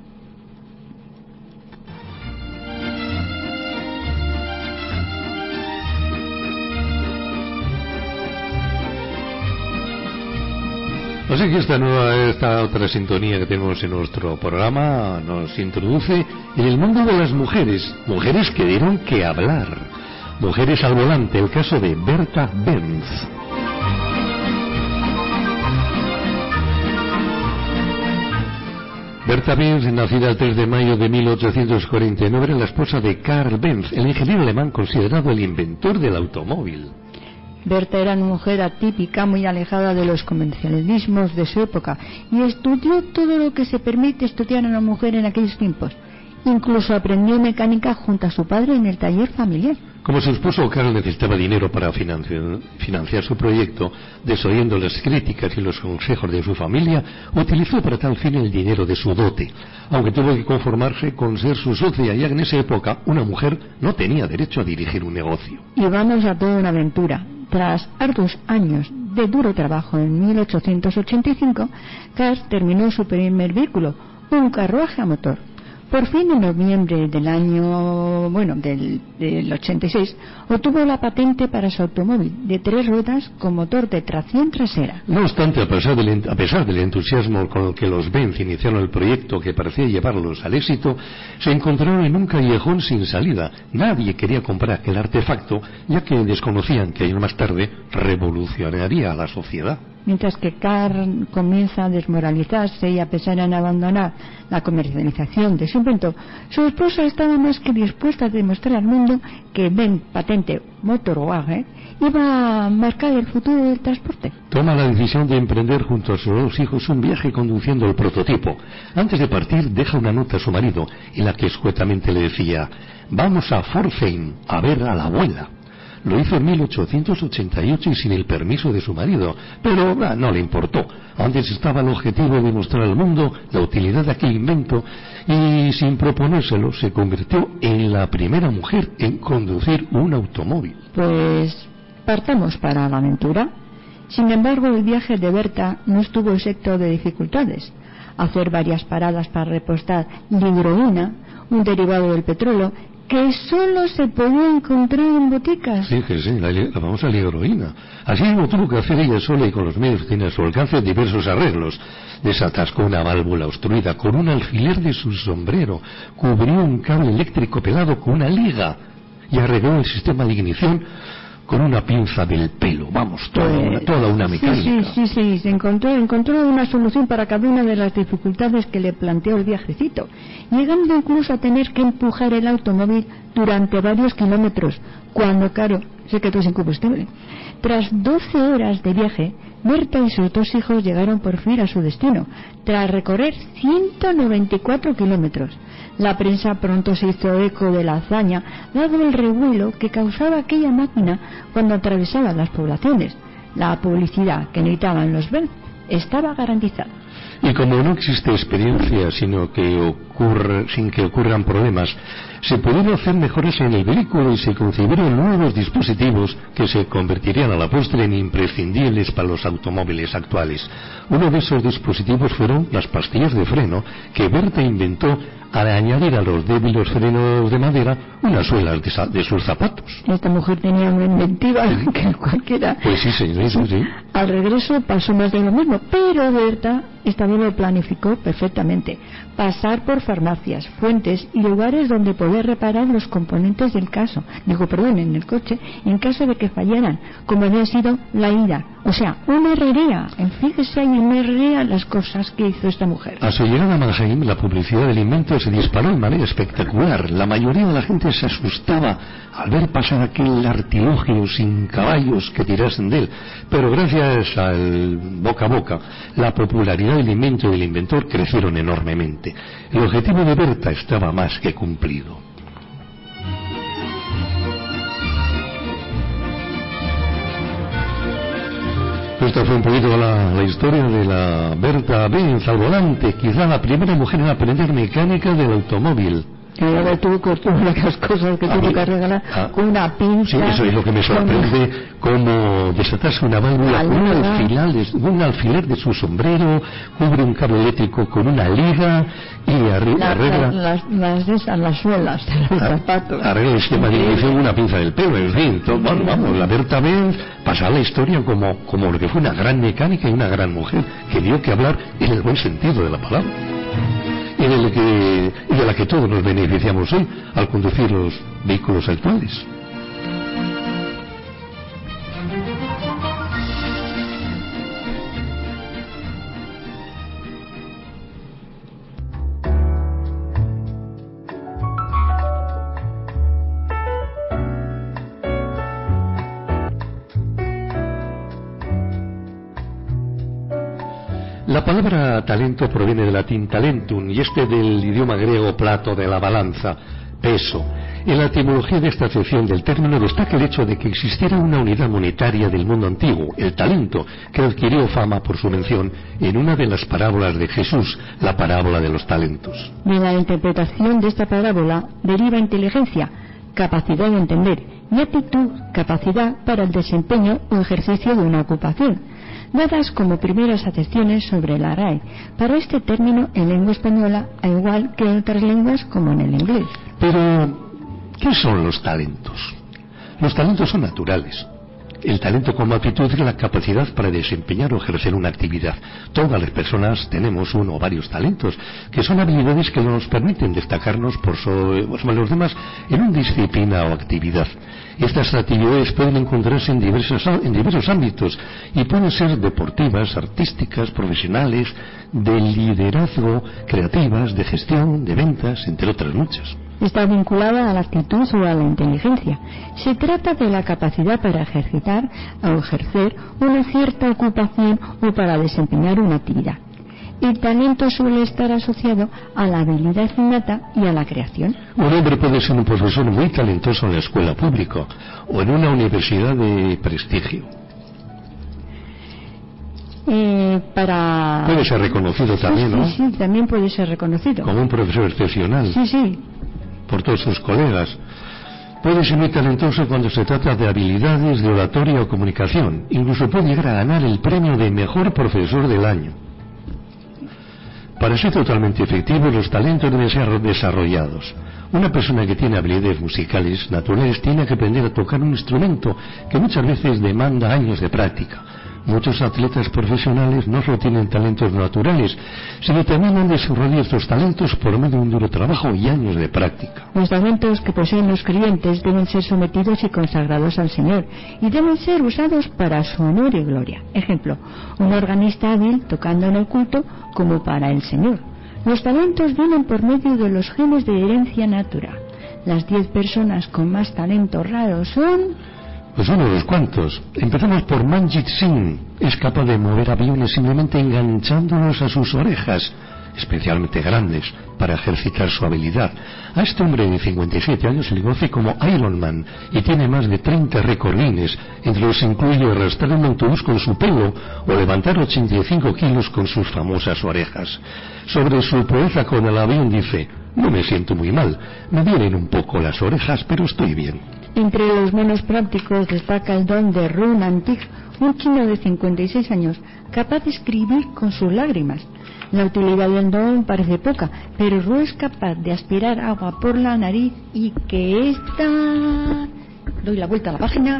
Así que esta otra sintonía que tenemos en nuestro programa nos introduce en el mundo de las mujeres que dieron que hablar, mujeres al volante, el caso de Bertha Benz. Bertha Benz, nacida el 3 de mayo de 1849, era la esposa de Karl Benz, el ingeniero alemán considerado el inventor del automóvil. Bertha era una mujer atípica, muy alejada de los convencionalismos de su época, y estudió todo lo que se permite estudiar a una mujer en aquellos tiempos. Incluso aprendió mecánica junto a su padre en el taller familiar. Como su esposo Karl necesitaba dinero para financiar su proyecto, desoyendo las críticas y los consejos de su familia, utilizó para tal fin el dinero de su dote, aunque tuvo que conformarse con ser su socia, ya que en esa época una mujer no tenía derecho a dirigir un negocio. Y vamos a toda una aventura. Tras arduos años de duro trabajo en 1885, Cars terminó su primer vehículo, un carruaje a motor. Por fin, en noviembre del 86, obtuvo la patente para su automóvil de 3 ruedas con motor de tracción trasera. No obstante, a pesar del entusiasmo con el que los Benz iniciaron el proyecto que parecía llevarlos al éxito, se encontraron en un callejón sin salida. Nadie quería comprar aquel artefacto, ya que desconocían que años más tarde revolucionaría a la sociedad. Mientras que Carr comienza a desmoralizarse y a pensar en abandonar la comercialización de su invento, su esposa estaba más que dispuesta a demostrar al mundo que Benz patente Motorwagen iba a marcar el futuro del transporte. Toma la decisión de emprender junto a sus 2 hijos un viaje conduciendo el prototipo. Antes de partir, deja una nota a su marido en la que escuetamente le decía: «Vamos a Forfheim a ver a la abuela». Lo hizo en 1888 y sin el permiso de su marido, pero no le importó. Antes estaba el objetivo de mostrar al mundo la utilidad de aquel invento, y sin proponérselo se convirtió en la primera mujer en conducir un automóvil. Pues partamos para la aventura. Sin embargo, el viaje de Berta no estuvo exento de dificultades. Hacer varias paradas para repostar ligroína, un derivado del petróleo, que solo se podía encontrar en boticas. Fíjese, la famosa ligroína. Así mismo tuvo que hacer ella sola y con los medios que tiene a su alcance diversos arreglos. Desatascó una válvula obstruida con un alfiler de su sombrero, cubrió un cable eléctrico pelado con una liga y arregló el sistema de ignición con una pinza del pelo. Vamos, toda una mecánica. Sí, se encontró una solución para cada una de las dificultades que le planteó el viajecito, llegando incluso a tener que empujar el automóvil durante varios kilómetros, cuando, claro, se quedó sin combustible. Tras 12 horas de viaje, Berta y sus 2 hijos llegaron por fin a su destino, tras recorrer 194 kilómetros. La prensa pronto se hizo eco de la hazaña, dado el revuelo que causaba aquella máquina cuando atravesaba las poblaciones. La publicidad que necesitaban los Benz estaba garantizada. Y como no existe experiencia sin que ocurran problemas, se pudieron hacer mejoras en el vehículo y se concibieron nuevos dispositivos que se convertirían a la postre en imprescindibles para los automóviles actuales. Uno de esos dispositivos fueron las pastillas de freno que Berta inventó al añadir a los débiles frenos de madera unas suelas de sus zapatos. Esta mujer tenía una inventiva que cualquiera. Pues sí, señor, sí. Al regreso pasó más de lo mismo, pero Berta esta vez lo planificó perfectamente: pasar por farmacias, fuentes y lugares donde poder reparar los componentes en el coche, en caso de que fallaran, como había sido la ida. O sea, una herrería. Fíjese ahí en una herrería las cosas que hizo esta mujer. A su llegada a Mannheim, la publicidad del invento se disparó de manera espectacular. La mayoría de la gente se asustaba al ver pasar aquel artilugio sin caballos que tirasen de él. Pero gracias al boca a boca, la popularidad del invento y del inventor crecieron enormemente. El objetivo de Berta estaba más que cumplido. Esta fue un poquito la historia de la Berta Benz al volante, quizá la primera mujer en aprender mecánica del automóvil. Ahora tuvo las cosas que tuvo que arreglar con una pinza. Sí, eso es lo que me sorprende, cómo desatarse una válvula con un alfiler de su sombrero, cubre un cable eléctrico con una liga y arregla las suelas de los zapatos. Arregla el sistema de ignición con una pinza del pelo, en fin. Vamos, la Berta Benz pasa a la historia como lo que fue una gran mecánica y una gran mujer que dio que hablar en el buen sentido de la palabra. Y de la que todos nos beneficiamos hoy al conducir los vehículos actuales. La palabra talento proviene del latín talentum y del idioma griego plato, de la balanza, peso. En la etimología de esta acepción del término destaca el hecho de que existiera una unidad monetaria del mundo antiguo, el talento, que adquirió fama por su mención en una de las parábolas de Jesús, la parábola de los talentos. De la interpretación de esta parábola deriva inteligencia, capacidad de entender y aptitud, capacidad para el desempeño o ejercicio de una ocupación, dadas como primeras acepciones sobre la RAE para este término en lengua española, al igual que en otras lenguas como en el inglés. Pero, ¿qué son los talentos? Los talentos son naturales. El talento como aptitud es la capacidad para desempeñar o ejercer una actividad. Todas las personas tenemos uno o varios talentos, que son habilidades que nos permiten destacarnos por sobre los demás en una disciplina o actividad. Estas actividades pueden encontrarse en diversos ámbitos y pueden ser deportivas, artísticas, profesionales, de liderazgo, creativas, de gestión, de ventas, entre otras muchas. Está vinculada a la actitud o a la inteligencia. Se trata de la capacidad para ejercitar o ejercer una cierta ocupación o para desempeñar una actividad. El talento suele estar asociado a la habilidad innata y a la creación. Un hombre puede ser un profesor muy talentoso en la escuela pública o en una universidad de prestigio. Puede ser reconocido también, ¿no? Sí, también puede ser reconocido. Como un profesor excepcional. Sí. Por todos sus colegas. Puede ser muy talentoso cuando se trata de habilidades de oratoria o comunicación. Incluso puede llegar a ganar el premio de mejor profesor del año. Para ser totalmente efectivos, los talentos deben ser desarrollados. Una persona que tiene habilidades musicales naturales tiene que aprender a tocar un instrumento que muchas veces demanda años de práctica. Muchos atletas profesionales no solo tienen talentos naturales, sino también han desarrollado estos talentos por medio de un duro trabajo y años de práctica. Los talentos que poseen los creyentes deben ser sometidos y consagrados al Señor y deben ser usados para su honor y gloria. Ejemplo, un organista hábil tocando en el culto como para el Señor. Los talentos vienen por medio de los genes de herencia natural. Las 10 personas con más talentos raros son... Pues unos cuantos. Empezamos por Manjit Singh. Es capaz de mover aviones simplemente enganchándolos a sus orejas, especialmente grandes, para ejercitar su habilidad. A este hombre de 57 años se le conoce como Iron Man y tiene más de 30 récord Guinness, entre los que incluye arrastrar un autobús con su pelo o levantar 85 kilos con sus famosas orejas. Sobre su proeza con el avión dice: no me siento muy mal, me duelen un poco las orejas, pero estoy bien. Entre los menos prácticos destaca el don de Run Antig, un chino de 56 años, capaz de escribir con sus lágrimas. La utilidad del don parece poca, pero Ru es capaz de aspirar agua por la nariz y que esta... Doy la vuelta a la página...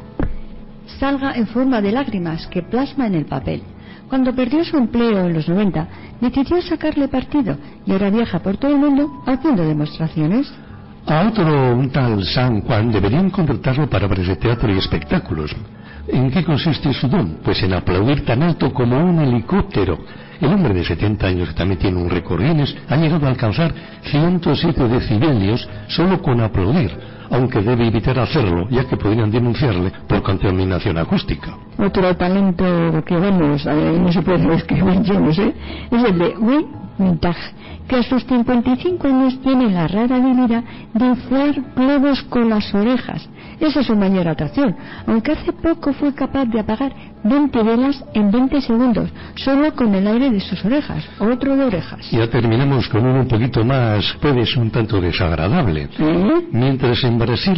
salga en forma de lágrimas que plasma en el papel. Cuando perdió su empleo en los 90, decidió sacarle partido y ahora viaja por todo el mundo haciendo demostraciones. A otro, un tal San Juan, deberían contratarlo para obras de teatro y espectáculos. ¿En qué consiste su don? Pues en aplaudir tan alto como un helicóptero. El hombre de 70 años, que también tiene un récord Guinness, ha llegado a alcanzar 107 decibelios solo con aplaudir, aunque debe evitar hacerlo, ya que podrían denunciarle por contaminación acústica. Otro talento que, vamos, no se puede describir, yo no sé, es el de Wei Mintaj, que a sus 55 años tiene la rara habilidad de inflar globos con las orejas. Esa es su mayor atracción, aunque hace poco fue capaz de apagar 20 velas en 20 segundos, solo con el aire de sus orejas. Otro de orejas. Ya terminamos con uno un poquito más, puede ser un tanto desagradable. Mientras en Brasil,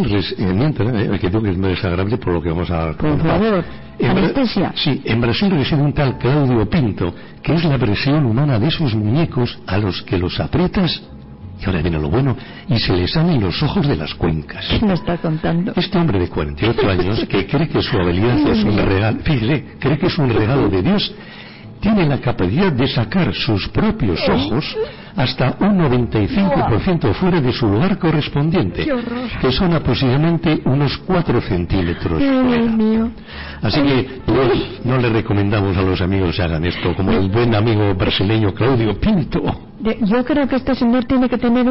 que tengo que es desagradable por lo que vamos a... Por favor, anestesia. Sí, en Brasil reside un tal Claudio Pinto, que es la versión humana de esos muñecos a los que los aprietas, y ahora viene lo bueno, y se le salen los ojos de las cuencas. ¿Qué me está contando? Este hombre de 48 años, que cree que su habilidad es un regalo, fíjese, cree que es un regalo de Dios, tiene la capacidad de sacar sus propios ojos hasta un 95% fuera de su lugar correspondiente, que son aproximadamente unos 4 centímetros fuera. Así que no le recomendamos a los amigos que hagan esto, como el buen amigo brasileño Claudio Pinto. Yo creo que este señor tiene que tener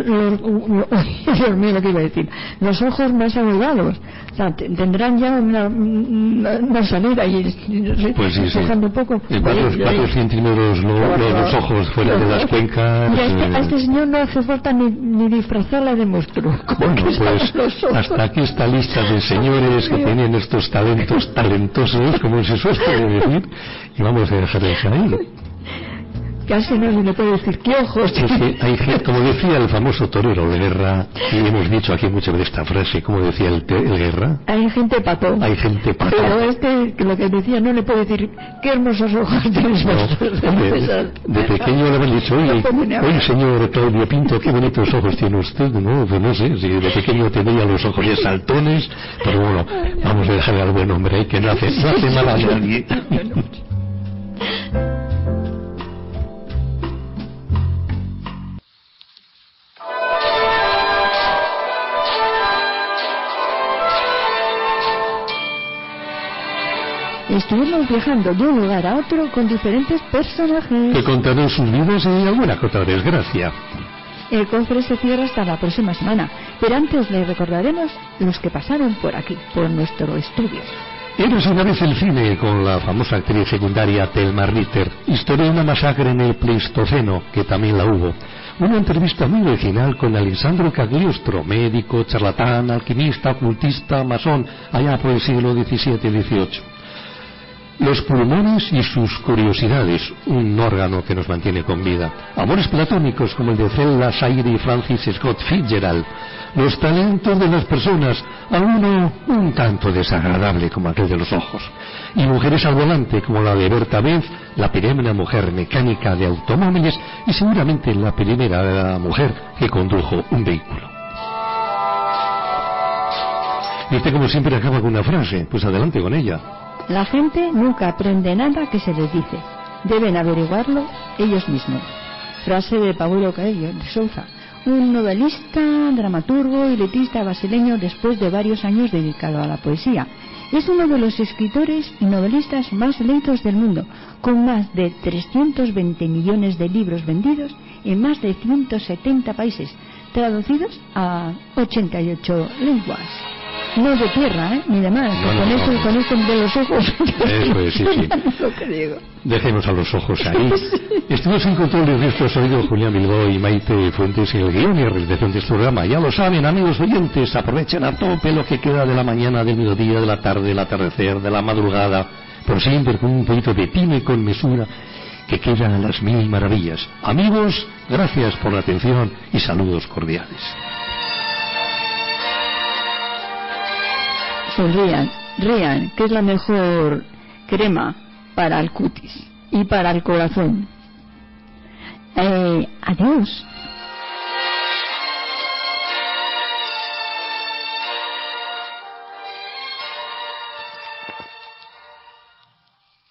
Dios mío, lo que iba a decir, los ojos más ahogados. O sea, tendrán ya una salida y pues sí, un poco. 4 centímetros los ojos fuera de las cuencas. A este señor no hace falta ni disfrazarla de monstruo. Bueno, pues hasta aquí esta lista de señores que tienen estos talentos talentosos, como se suele decir, y vamos a dejar eso ahí. casi no se le puede decir qué ojos. Es que hay gente, como decía el famoso torero de Guerra, y hemos dicho aquí muchas veces esta frase, como decía el Guerra. Hay gente patón. Hay gente patón. Pero que lo que decía no le puede decir qué hermosos ojos tienes vosotros. De pequeño le habían dicho, oye señor Claudio Pinto, qué bonitos ojos tiene usted. No, pues no sé, si de pequeño tenía los ojos ya saltones, pero bueno, vamos a dejarle al buen hombre, que no hace mal a nadie. Estuvimos viajando de un lugar a otro con diferentes personajes que contaron sus vidas y alguna que otra desgracia. El cofre se cierra hasta la próxima semana, pero antes les recordaremos los que pasaron por aquí, por nuestro estudio. Érase una vez el cine con la famosa actriz secundaria Thelma Ritter, historia de una masacre en el Pleistoceno, que también la hubo. Una entrevista muy original con Alessandro Cagliostro, médico, charlatán, alquimista, ocultista, masón, allá por el siglo XVII y XVIII. Los pulmones y sus curiosidades, un órgano que nos mantiene con vida. Amores platónicos como el de Zelda Shire y Francis Scott Fitzgerald. Los talentos de las personas, alguno un tanto desagradable como aquel de los ojos. Y mujeres al volante como la de Berta Benz, la primera mujer mecánica de automóviles y seguramente la primera mujer que condujo un vehículo. Y usted como siempre acaba con una frase, pues adelante con ella. La gente nunca aprende nada que se les dice. Deben averiguarlo ellos mismos. Frase de Paulo Coelho de Souza, un novelista, dramaturgo y letrista brasileño después de varios años dedicado a la poesía. Es uno de los escritores y novelistas más leídos del mundo, con más de 320 millones de libros vendidos en más de 170 países, traducidos a 88 lenguas. No de tierra, ni de mar. No. Con esto de los ojos. Eso es, sí. Lo que digo. Dejemos a los ojos ahí. Estuvimos en control de nuestros oídos Julián Bilbao y Maite Fuentes en el guión y realización de este programa. Ya lo saben, amigos oyentes, aprovechen a tope lo que queda de la mañana, del mediodía, de la tarde, del atardecer, de la madrugada, por siempre con un poquito de tino y con mesura, que quedan las mil maravillas. Amigos, gracias por la atención y saludos cordiales. Sonrían, rían, que es la mejor crema para el cutis y para el corazón. Adiós.